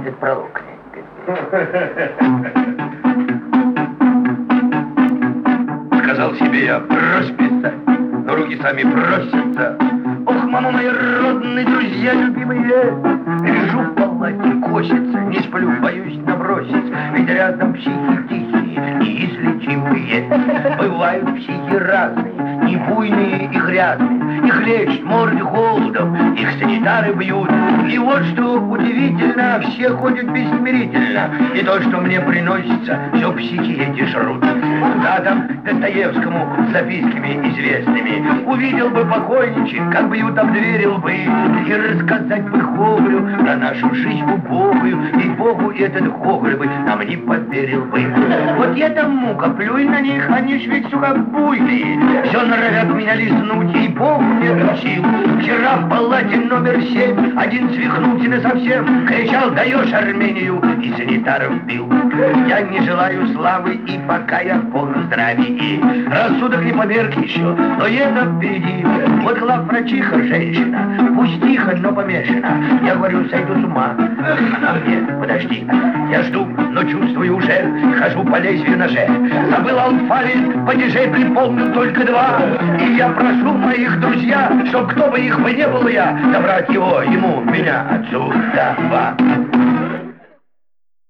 этот пролог. Сказал себе я брось писать, но руки сами просятся. Ох, мама моя, родные друзья, любимые, лежу в палате, косится, не сплю, боюсь набросить, ведь рядом психи тихие, неизлечимые. Бывают психи разные, и буйные, и грязные, их лечат морды холодом, их санитары бьют. И вот что удивительно, все ходят бессмирительно, и то, что мне приносится, все психи эти жрут. Да, там Достоевскому записками известными увидел бы покойничек, как бьют, обдверил бы, и рассказать бы Гоголю про нашу жизнь убогую, и Богу этот Гоголь бы нам не поверил бы. Вот я-то мука, плюй на них, они ж ведь, сука, буйные, все норовят меня лизнуть, и Богу нет сил. Вчера в палате номер 7 один свихнулся совсем, кричал: даешь Армению, и санитаров бил. Я не желаю славы, и пока я в полном здравии, рассудок не померк еще, но это впереди. Вот главврачиха женщина, пусть тихо, но помешана. Я говорю, сойду с ума. Она мне: подожди, я жду, но чувствую уже, хожу по лезвию ноже. Забыл алфавит, падежей припомнил только 2. И я прошу моих друзья, чтоб кто бы их бы не был я, добрать его, ему, меня, отсюда.